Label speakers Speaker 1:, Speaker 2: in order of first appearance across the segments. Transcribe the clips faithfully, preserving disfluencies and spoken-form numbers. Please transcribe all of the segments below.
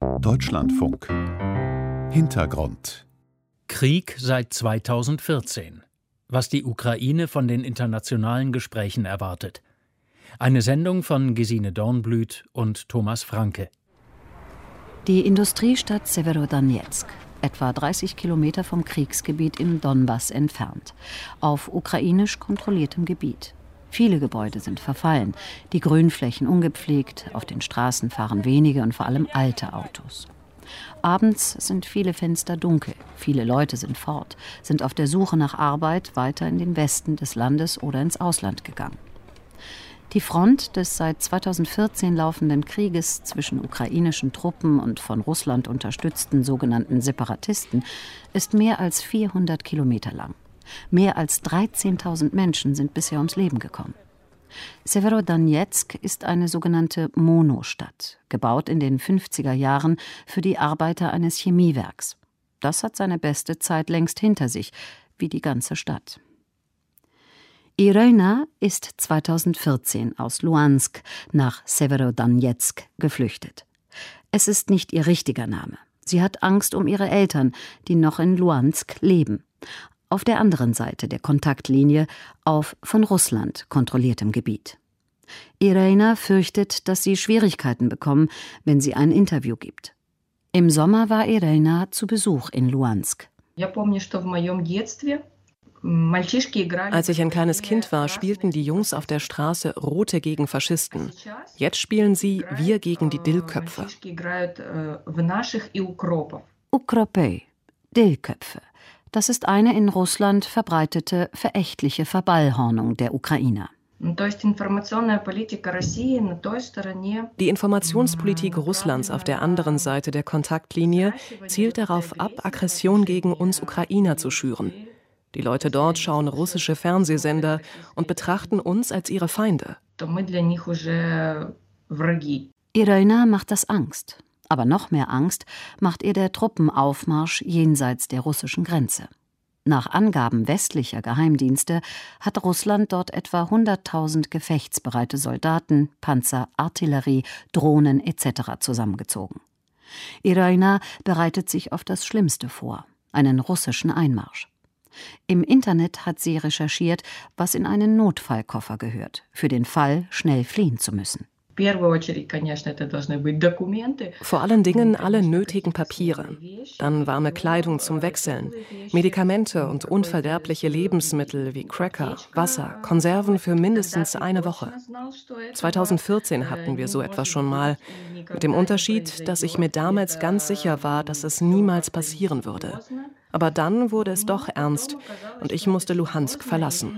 Speaker 1: Deutschlandfunk. Hintergrund.
Speaker 2: Krieg seit zweitausendvierzehn. Was die Ukraine von den internationalen Gesprächen erwartet. Eine Sendung von Gesine Dornblüt und Thomas Franke.
Speaker 3: Die Industriestadt Severodonezk, etwa dreißig Kilometer vom Kriegsgebiet im Donbass entfernt, auf ukrainisch kontrolliertem Gebiet. Viele Gebäude sind verfallen, die Grünflächen ungepflegt, auf den Straßen fahren wenige und vor allem alte Autos. Abends sind viele Fenster dunkel, viele Leute sind fort, sind auf der Suche nach Arbeit weiter in den Westen des Landes oder ins Ausland gegangen. Die Front des seit zweitausendvierzehn laufenden Krieges zwischen ukrainischen Truppen und von Russland unterstützten sogenannten Separatisten ist mehr als vierhundert Kilometer lang. Mehr als dreizehntausend Menschen sind bisher ums Leben gekommen. Severodonezk ist eine sogenannte Monostadt, gebaut in den fünfziger Jahren für die Arbeiter eines Chemiewerks. Das hat seine beste Zeit längst hinter sich, wie die ganze Stadt. Irina ist zweitausendvierzehn aus Luhansk nach Severodonezk geflüchtet. Es ist nicht ihr richtiger Name. Sie hat Angst um ihre Eltern, die noch in Luhansk leben. Auf der anderen Seite der Kontaktlinie, auf von Russland kontrolliertem Gebiet. Irina fürchtet, dass sie Schwierigkeiten bekommen, wenn sie ein Interview gibt. Im Sommer war Irina zu Besuch in Luhansk.
Speaker 4: Als ich ein kleines Kind war, spielten die Jungs auf der Straße Rote gegen Faschisten. Jetzt spielen sie Wir gegen die Dillköpfe.
Speaker 3: Ukropy, Dillköpfe. Das ist eine in Russland verbreitete, verächtliche Verballhornung der Ukrainer.
Speaker 4: Die Informationspolitik Russlands auf der anderen Seite der Kontaktlinie zielt darauf ab, Aggression gegen uns Ukrainer zu schüren. Die Leute dort schauen russische Fernsehsender und betrachten uns als ihre Feinde.
Speaker 3: Irina macht das Angst. Aber noch mehr Angst macht ihr der Truppenaufmarsch jenseits der russischen Grenze. Nach Angaben westlicher Geheimdienste hat Russland dort etwa hunderttausend gefechtsbereite Soldaten, Panzer, Artillerie, Drohnen et cetera zusammengezogen. Irina bereitet sich auf das Schlimmste vor, einen russischen Einmarsch. Im Internet hat sie recherchiert, was in einen Notfallkoffer gehört, für den Fall, schnell fliehen zu müssen.
Speaker 4: Vor allen Dingen alle nötigen Papiere, dann warme Kleidung zum Wechseln, Medikamente und unverderbliche Lebensmittel wie Cracker, Wasser, Konserven für mindestens eine Woche. zweitausendvierzehn hatten wir so etwas schon mal, mit dem Unterschied, dass ich mir damals ganz sicher war, dass es niemals passieren würde. Aber dann wurde es doch ernst und ich musste Luhansk verlassen.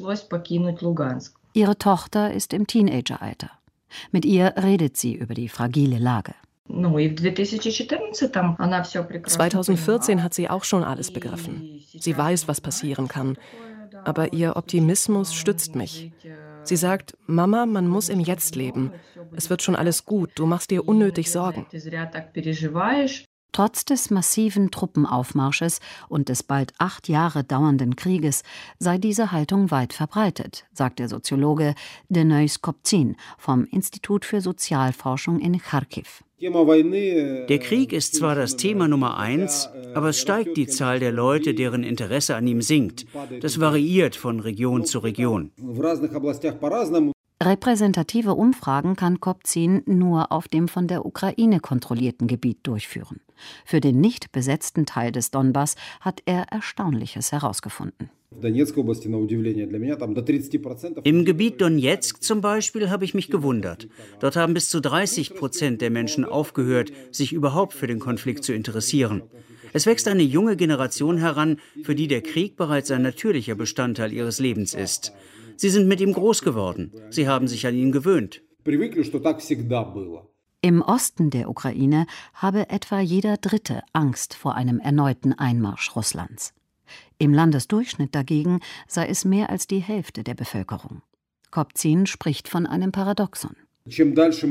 Speaker 3: Ihre Tochter ist im Teenageralter. Mit ihr redet sie über die fragile Lage.
Speaker 4: zweitausendvierzehn hat sie auch schon alles begriffen. Sie weiß, was passieren kann. Aber ihr Optimismus stützt mich. Sie sagt, Mama, man muss im Jetzt leben. Es wird schon alles gut, du machst dir unnötig Sorgen.
Speaker 3: Trotz des massiven Truppenaufmarsches und des bald acht Jahre dauernden Krieges sei diese Haltung weit verbreitet, sagt der Soziologe Denis Kobzin vom Institut für Sozialforschung in Charkiw.
Speaker 5: Der Krieg ist zwar das Thema Nummer eins, aber es steigt die Zahl der Leute, deren Interesse an ihm sinkt. Das variiert von Region zu Region.
Speaker 3: Repräsentative Umfragen kann Kobzin nur auf dem von der Ukraine kontrollierten Gebiet durchführen. Für den nicht besetzten Teil des Donbass hat er Erstaunliches herausgefunden.
Speaker 5: Im Gebiet Donezk zum Beispiel habe ich mich gewundert. Dort haben bis zu dreißig Prozent der Menschen aufgehört, sich überhaupt für den Konflikt zu interessieren. Es wächst eine junge Generation heran, für die der Krieg bereits ein natürlicher Bestandteil ihres Lebens ist. Sie sind mit ihm groß geworden. Sie haben sich an ihn gewöhnt.
Speaker 3: Im Osten der Ukraine habe etwa jeder Dritte Angst vor einem erneuten Einmarsch Russlands. Im Landesdurchschnitt dagegen sei es mehr als die Hälfte der Bevölkerung. Kobzin spricht von einem Paradoxon.
Speaker 5: Je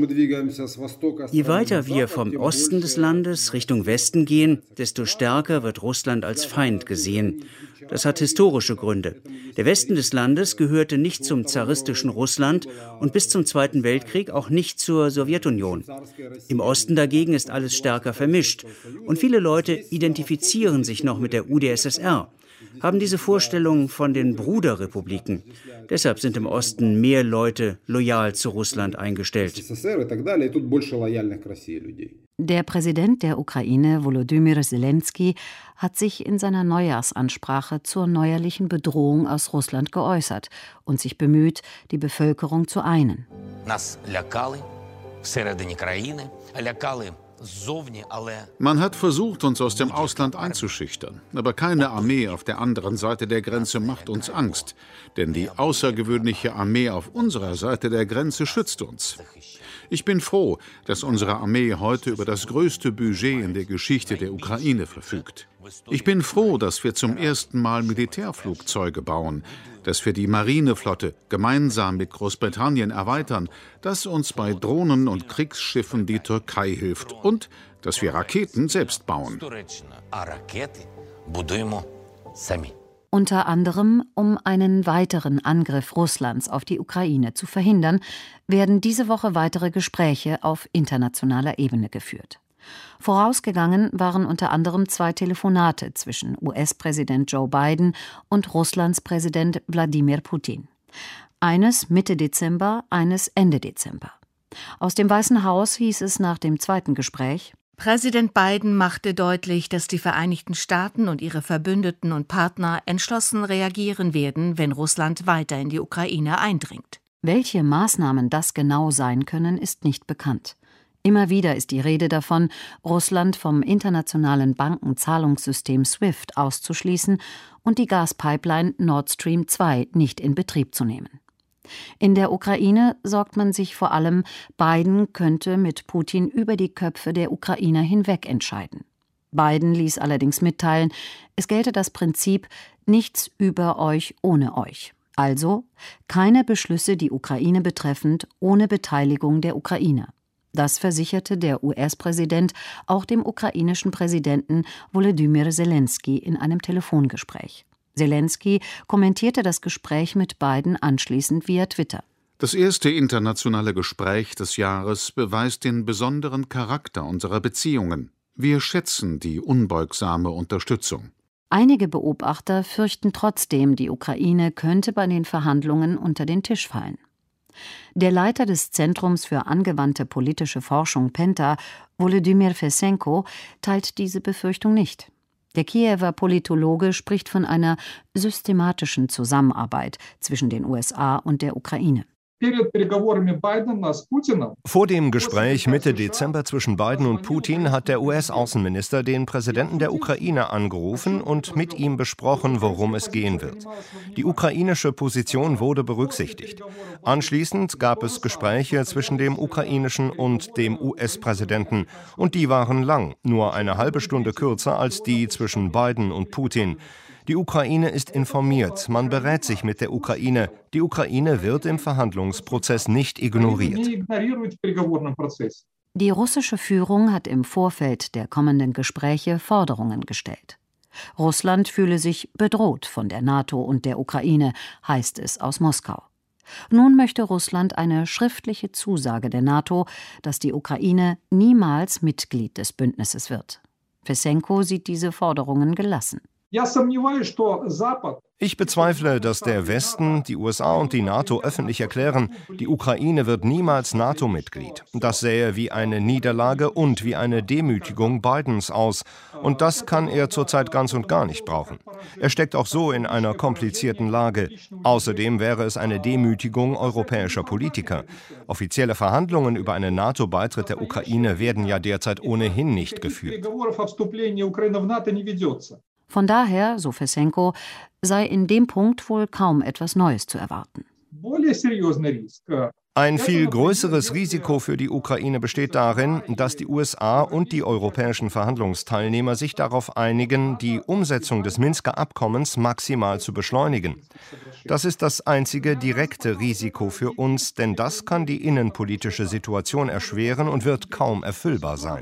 Speaker 5: weiter wir vom Osten des Landes Richtung Westen gehen, desto stärker wird Russland als Feind gesehen. Das hat historische Gründe. Der Westen des Landes gehörte nicht zum zaristischen Russland und bis zum Zweiten Weltkrieg auch nicht zur Sowjetunion. Im Osten dagegen ist alles stärker vermischt. Und viele Leute identifizieren sich noch mit der U d S S R, haben diese Vorstellung von den Bruderrepubliken. Deshalb sind im Osten mehr Leute loyal zu Russland eingestellt.
Speaker 3: Der Präsident der Ukraine, Volodymyr Zelensky, hat sich in seiner Neujahrsansprache zur neuerlichen Bedrohung aus Russland geäußert und sich bemüht, die Bevölkerung zu einen.
Speaker 1: Man hat versucht, uns aus dem Ausland einzuschüchtern. Aber keine Armee auf der anderen Seite der Grenze macht uns Angst. Denn die außergewöhnliche Armee auf unserer Seite der Grenze schützt uns. Ich bin froh, dass unsere Armee heute über das größte Budget in der Geschichte der Ukraine verfügt. Ich bin froh, dass wir zum ersten Mal Militärflugzeuge bauen, dass wir die Marineflotte gemeinsam mit Großbritannien erweitern, dass uns bei Drohnen und Kriegsschiffen die Türkei hilft und dass wir Raketen selbst bauen.
Speaker 3: Unter anderem, um einen weiteren Angriff Russlands auf die Ukraine zu verhindern, werden diese Woche weitere Gespräche auf internationaler Ebene geführt. Vorausgegangen waren unter anderem zwei Telefonate zwischen U S-Präsident Joe Biden und Russlands Präsident Wladimir Putin. Eines Mitte Dezember, eines Ende Dezember. Aus dem Weißen Haus hieß es nach dem zweiten Gespräch:
Speaker 6: Präsident Biden machte deutlich, dass die Vereinigten Staaten und ihre Verbündeten und Partner entschlossen reagieren werden, wenn Russland weiter in die Ukraine eindringt.
Speaker 3: Welche Maßnahmen das genau sein können, ist nicht bekannt. Immer wieder ist die Rede davon, Russland vom internationalen Bankenzahlungssystem SWIFT auszuschließen und die Gaspipeline Nord Stream zwei nicht in Betrieb zu nehmen. In der Ukraine sorgt man sich vor allem, Biden könnte mit Putin über die Köpfe der Ukrainer hinweg entscheiden. Biden ließ allerdings mitteilen, es gelte das Prinzip nichts über euch ohne euch. Also keine Beschlüsse die Ukraine betreffend ohne Beteiligung der Ukrainer. Das versicherte der U S-Präsident auch dem ukrainischen Präsidenten Volodymyr Zelensky in einem Telefongespräch. Zelensky kommentierte das Gespräch mit Biden anschließend via Twitter.
Speaker 1: Das erste internationale Gespräch des Jahres beweist den besonderen Charakter unserer Beziehungen. Wir schätzen die unbeugsame Unterstützung.
Speaker 3: Einige Beobachter fürchten trotzdem, die Ukraine könnte bei den Verhandlungen unter den Tisch fallen. Der Leiter des Zentrums für angewandte politische Forschung Penta, Volodymyr Fesenko, teilt diese Befürchtung nicht. Der Kiewer Politologe spricht von einer systematischen Zusammenarbeit zwischen den U S A und der Ukraine.
Speaker 7: Vor dem Gespräch Mitte Dezember zwischen Biden und Putin hat der U S-Außenminister den Präsidenten der Ukraine angerufen und mit ihm besprochen, worum es gehen wird. Die ukrainische Position wurde berücksichtigt. Anschließend gab es Gespräche zwischen dem ukrainischen und dem U S-Präsidenten und die waren lang, nur eine halbe Stunde kürzer als die zwischen Biden und Putin. Die Ukraine ist informiert, man berät sich mit der Ukraine. Die Ukraine wird im Verhandlungsprozess nicht ignoriert.
Speaker 3: Die russische Führung hat im Vorfeld der kommenden Gespräche Forderungen gestellt. Russland fühle sich bedroht von der NATO und der Ukraine, heißt es aus Moskau. Nun möchte Russland eine schriftliche Zusage der NATO, dass die Ukraine niemals Mitglied des Bündnisses wird. Fesenko sieht diese Forderungen gelassen.
Speaker 7: Ich bezweifle, dass der Westen, die U S A und die NATO öffentlich erklären, die Ukraine wird niemals NATO-Mitglied. Das sähe wie eine Niederlage und wie eine Demütigung Bidens aus. Und das kann er zurzeit ganz und gar nicht brauchen. Er steckt auch so in einer komplizierten Lage. Außerdem wäre es eine Demütigung europäischer Politiker. Offizielle Verhandlungen über einen NATO-Beitritt der Ukraine werden ja derzeit ohnehin nicht geführt.
Speaker 3: Von daher, so Fesenko, sei in dem Punkt wohl kaum etwas Neues zu erwarten.
Speaker 7: Ein viel größeres Risiko für die Ukraine besteht darin, dass die U S A und die europäischen Verhandlungsteilnehmer sich darauf einigen, die Umsetzung des Minsker Abkommens maximal zu beschleunigen. Das ist das einzige direkte Risiko für uns, denn das kann die innenpolitische Situation erschweren und wird kaum erfüllbar sein.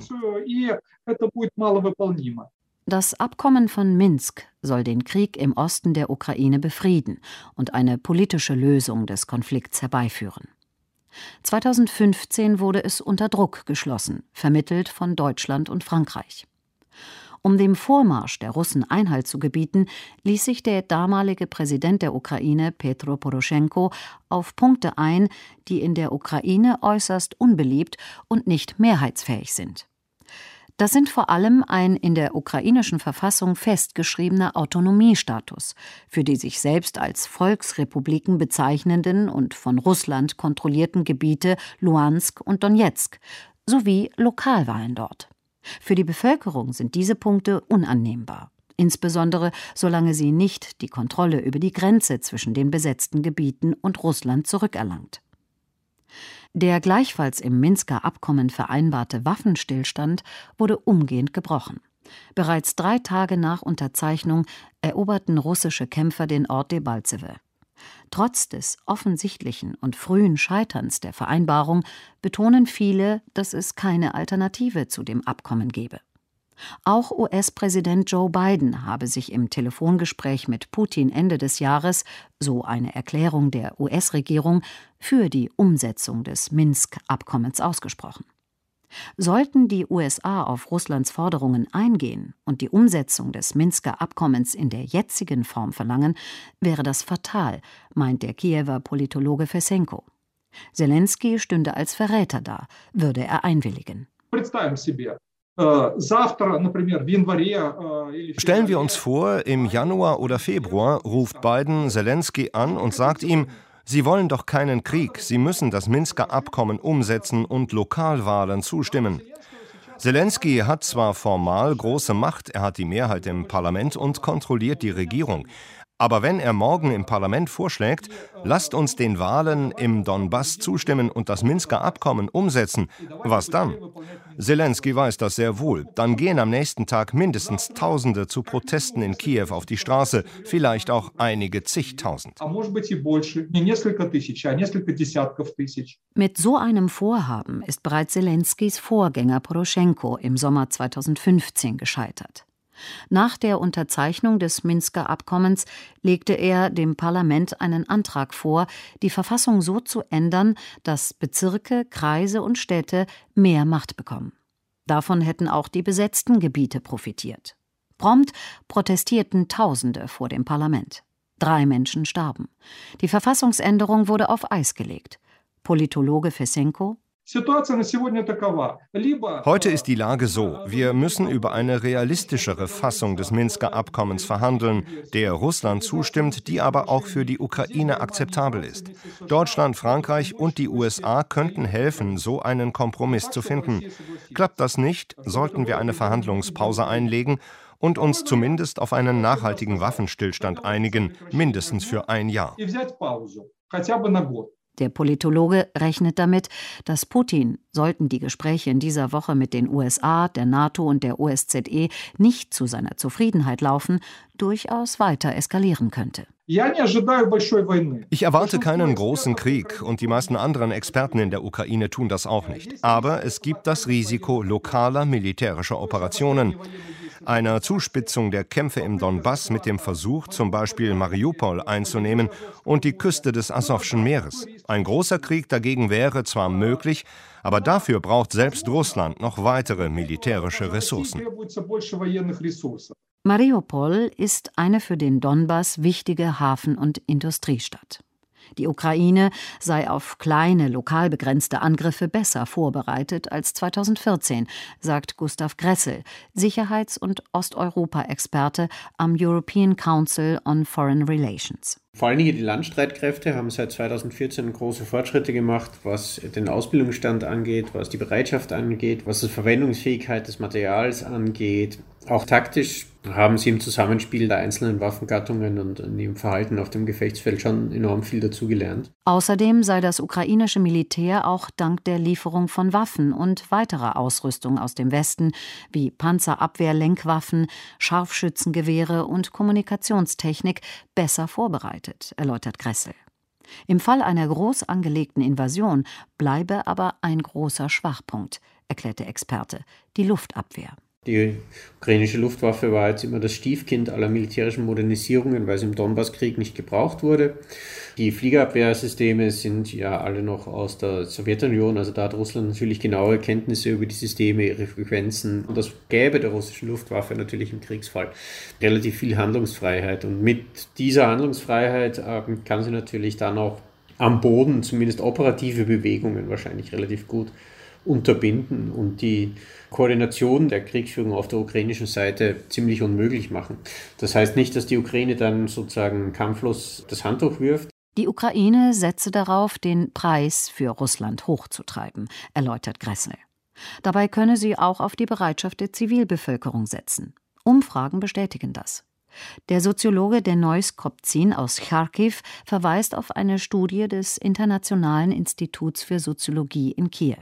Speaker 3: Das Abkommen von Minsk soll den Krieg im Osten der Ukraine befrieden und eine politische Lösung des Konflikts herbeiführen. zweitausendfünfzehn wurde es unter Druck geschlossen, vermittelt von Deutschland und Frankreich. Um dem Vormarsch der Russen Einhalt zu gebieten, ließ sich der damalige Präsident der Ukraine, Petro Poroschenko, auf Punkte ein, die in der Ukraine äußerst unbeliebt und nicht mehrheitsfähig sind. Das sind vor allem ein in der ukrainischen Verfassung festgeschriebener Autonomiestatus für die sich selbst als Volksrepubliken bezeichnenden und von Russland kontrollierten Gebiete Luhansk und Donezk sowie Lokalwahlen dort. Für die Bevölkerung sind diese Punkte unannehmbar, insbesondere solange sie nicht die Kontrolle über die Grenze zwischen den besetzten Gebieten und Russland zurückerlangt. Der gleichfalls im Minsker Abkommen vereinbarte Waffenstillstand wurde umgehend gebrochen. Bereits drei Tage nach Unterzeichnung eroberten russische Kämpfer den Ort Debaltseve. Trotz des offensichtlichen und frühen Scheiterns der Vereinbarung betonen viele, dass es keine Alternative zu dem Abkommen gebe. Auch U S-Präsident Joe Biden habe sich im Telefongespräch mit Putin Ende des Jahres, so eine Erklärung der U S-Regierung, für die Umsetzung des Minsk-Abkommens ausgesprochen. Sollten die U S A auf Russlands Forderungen eingehen und die Umsetzung des Minsker Abkommens in der jetzigen Form verlangen, wäre das fatal, meint der Kiewer Politologe Fesenko. Selenskyj stünde als Verräter da, würde er einwilligen.
Speaker 7: Stellen wir uns vor, im Januar oder Februar ruft Biden Selenskyj an und sagt ihm, Sie wollen doch keinen Krieg, Sie müssen das Minsker Abkommen umsetzen und Lokalwahlen zustimmen. Selenskyj hat zwar formal große Macht, er hat die Mehrheit im Parlament und kontrolliert die Regierung. Aber wenn er morgen im Parlament vorschlägt, lasst uns den Wahlen im Donbass zustimmen und das Minsker Abkommen umsetzen, was dann? Selenskyj weiß das sehr wohl. Dann gehen am nächsten Tag mindestens Tausende zu Protesten in Kiew auf die Straße, vielleicht auch einige zigtausend.
Speaker 3: Mit so einem Vorhaben ist bereits Selenskyjs Vorgänger Poroschenko im Sommer zweitausendfünfzehn gescheitert. Nach der Unterzeichnung des Minsker Abkommens legte er dem Parlament einen Antrag vor, die Verfassung so zu ändern, dass Bezirke, Kreise und Städte mehr Macht bekommen. Davon hätten auch die besetzten Gebiete profitiert. Prompt protestierten Tausende vor dem Parlament. Drei Menschen starben. Die Verfassungsänderung wurde auf Eis gelegt. Politologe Fesenko:
Speaker 7: Heute ist die Lage so, wir müssen über eine realistischere Fassung des Minsker Abkommens verhandeln, der Russland zustimmt, die aber auch für die Ukraine akzeptabel ist. Deutschland, Frankreich und die U S A könnten helfen, so einen Kompromiss zu finden. Klappt das nicht, sollten wir eine Verhandlungspause einlegen und uns zumindest auf einen nachhaltigen Waffenstillstand einigen, mindestens für ein Jahr.
Speaker 3: Der Politologe rechnet damit, dass Putin, sollten die Gespräche in dieser Woche mit den U S A, der NATO und der O S Z E nicht zu seiner Zufriedenheit laufen, durchaus weiter eskalieren könnte.
Speaker 7: Ich erwarte keinen großen Krieg und die meisten anderen Experten in der Ukraine tun das auch nicht. Aber es gibt das Risiko lokaler militärischer Operationen, einer Zuspitzung der Kämpfe im Donbass mit dem Versuch, zum Beispiel Mariupol einzunehmen und die Küste des Asowschen Meeres. Ein großer Krieg dagegen wäre zwar möglich, aber dafür braucht selbst Russland noch weitere militärische Ressourcen.
Speaker 3: Mariupol ist eine für den Donbass wichtige Hafen- und Industriestadt. Die Ukraine sei auf kleine, lokal begrenzte Angriffe besser vorbereitet als zweitausendvierzehn, sagt Gustav Gressel, Sicherheits- und Osteuropa-Experte am European Council on Foreign Relations.
Speaker 8: Vor allen Dingen die Landstreitkräfte haben seit zweitausendvierzehn große Fortschritte gemacht, was den Ausbildungsstand angeht, was die Bereitschaft angeht, was die Verwendungsfähigkeit des Materials angeht. Auch taktisch haben sie im Zusammenspiel der einzelnen Waffengattungen und in ihrem Verhalten auf dem Gefechtsfeld schon enorm viel dazugelernt.
Speaker 3: Außerdem sei das ukrainische Militär auch dank der Lieferung von Waffen und weiterer Ausrüstung aus dem Westen wie Panzerabwehr-Lenkwaffen, Scharfschützengewehre und Kommunikationstechnik besser vorbereitet, erläutert Gressel. Im Fall einer groß angelegten Invasion bleibe aber ein großer Schwachpunkt, erklärte Experte, die Luftabwehr.
Speaker 8: Die ukrainische Luftwaffe war jetzt immer das Stiefkind aller militärischen Modernisierungen, weil es im Donbasskrieg nicht gebraucht wurde. Die Fliegerabwehrsysteme sind ja alle noch aus der Sowjetunion, also da hat Russland natürlich genaue Kenntnisse über die Systeme, ihre Frequenzen. Und das gäbe der russischen Luftwaffe natürlich im Kriegsfall relativ viel Handlungsfreiheit. Und mit dieser Handlungsfreiheit äh, kann sie natürlich dann auch am Boden zumindest operative Bewegungen wahrscheinlich relativ gut unterbinden und die Koordination der Kriegsführung auf der ukrainischen Seite ziemlich unmöglich machen. Das heißt nicht, dass die Ukraine dann sozusagen kampflos das Handtuch wirft.
Speaker 3: Die Ukraine setze darauf, den Preis für Russland hochzutreiben, erläutert Gressel. Dabei könne sie auch auf die Bereitschaft der Zivilbevölkerung setzen. Umfragen bestätigen das. Der Soziologe Denoys Kopzin aus Charkiw verweist auf eine Studie des Internationalen Instituts für Soziologie in Kiew.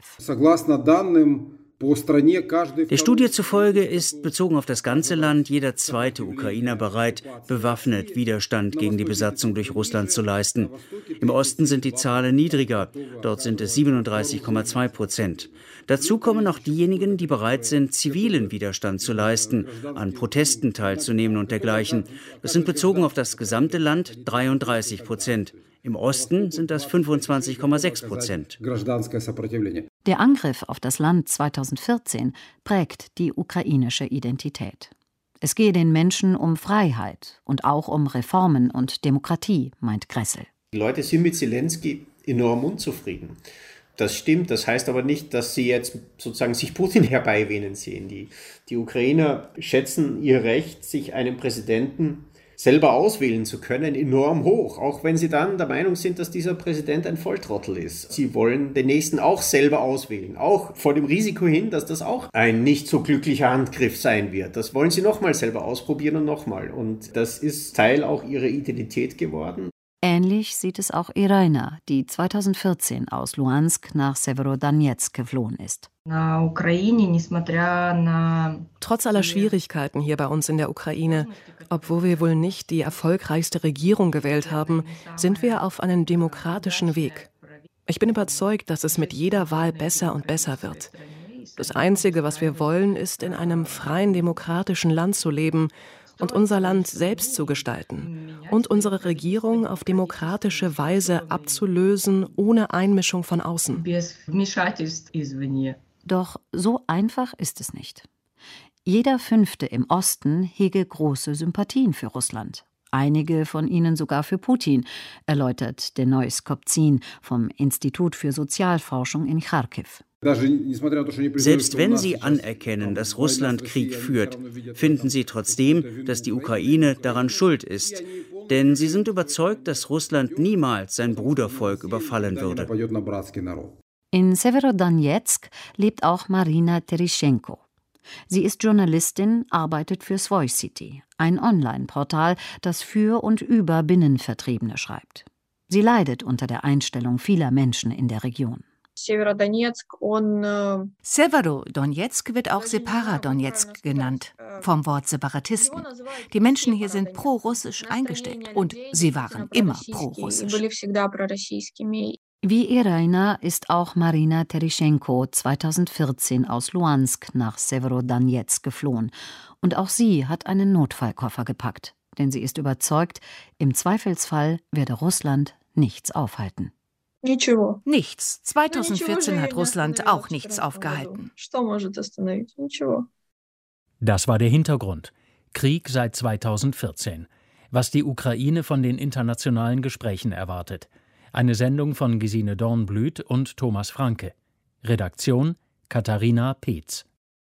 Speaker 5: Der Studie zufolge ist bezogen auf das ganze Land jeder zweite Ukrainer bereit, bewaffnet Widerstand gegen die Besatzung durch Russland zu leisten. Im Osten sind die Zahlen niedriger, dort sind es siebenunddreißig Komma zwei Prozent. Dazu kommen noch diejenigen, die bereit sind, zivilen Widerstand zu leisten, an Protesten teilzunehmen und dergleichen. Das sind bezogen auf das gesamte Land dreiunddreißig Prozent. Im Osten sind das fünfundzwanzig Komma sechs Prozent.
Speaker 3: Der Angriff auf das Land zweitausendvierzehn prägt die ukrainische Identität. Es gehe den Menschen um Freiheit und auch um Reformen und Demokratie, meint Gressel.
Speaker 8: Die Leute sind mit Zelensky enorm unzufrieden. Das stimmt, das heißt aber nicht, dass sie jetzt sozusagen sich Putin herbeiwehnen sehen. Die, die Ukrainer schätzen ihr Recht, sich einen Präsidenten selber auswählen zu können, enorm hoch, auch wenn sie dann der Meinung sind, dass dieser Präsident ein Volltrottel ist. Sie wollen den nächsten auch selber auswählen, auch vor dem Risiko hin, dass das auch ein nicht so glücklicher Handgriff sein wird. Das wollen sie nochmal selber ausprobieren und nochmal. Und das ist Teil auch ihrer Identität geworden.
Speaker 3: Ähnlich sieht es auch Irina, die zweitausendvierzehn aus Luhansk nach Severodonetsk geflohen ist.
Speaker 4: Trotz aller Schwierigkeiten hier bei uns in der Ukraine, obwohl wir wohl nicht die erfolgreichste Regierung gewählt haben, sind wir auf einem demokratischen Weg. Ich bin überzeugt, dass es mit jeder Wahl besser und besser wird. Das Einzige, was wir wollen, ist, in einem freien, demokratischen Land zu leben und unser Land selbst zu gestalten und unsere Regierung auf demokratische Weise abzulösen, ohne Einmischung von außen.
Speaker 3: Doch so einfach ist es nicht. Jeder Fünfte im Osten hege große Sympathien für Russland. Einige von ihnen sogar für Putin, erläutert Denoys Kopzin vom Institut für Sozialforschung in Charkiw.
Speaker 5: Selbst wenn sie anerkennen, dass Russland Krieg führt, finden sie trotzdem, dass die Ukraine daran schuld ist. Denn sie sind überzeugt, dass Russland niemals sein Brudervolk überfallen würde.
Speaker 3: In Severodonetsk lebt auch Marina Tereschenko. Sie ist Journalistin, arbeitet für Svoj City, ein Online-Portal, das für und über Binnenvertriebene schreibt. Sie leidet unter der Einstellung vieler Menschen in der Region.
Speaker 9: Severodonetsk wird auch Separadonetsk genannt, vom Wort Separatisten. Die Menschen hier sind pro-russisch eingestellt und sie waren immer pro-russisch.
Speaker 3: Wie Irina ist auch Marina Tereschenko zweitausendvierzehn aus Luhansk nach Severodonetsk geflohen. Und auch sie hat einen Notfallkoffer gepackt. Denn sie ist überzeugt, im Zweifelsfall werde Russland nichts aufhalten.
Speaker 6: Nichts. zweitausendvierzehn hat Russland auch nichts aufgehalten.
Speaker 2: Das war der Hintergrund. Krieg seit zweitausendvierzehn. Was die Ukraine von den internationalen Gesprächen erwartet. Eine Sendung von Gesine Dornblüt und Thomas Franke. Redaktion Katharina Peetz.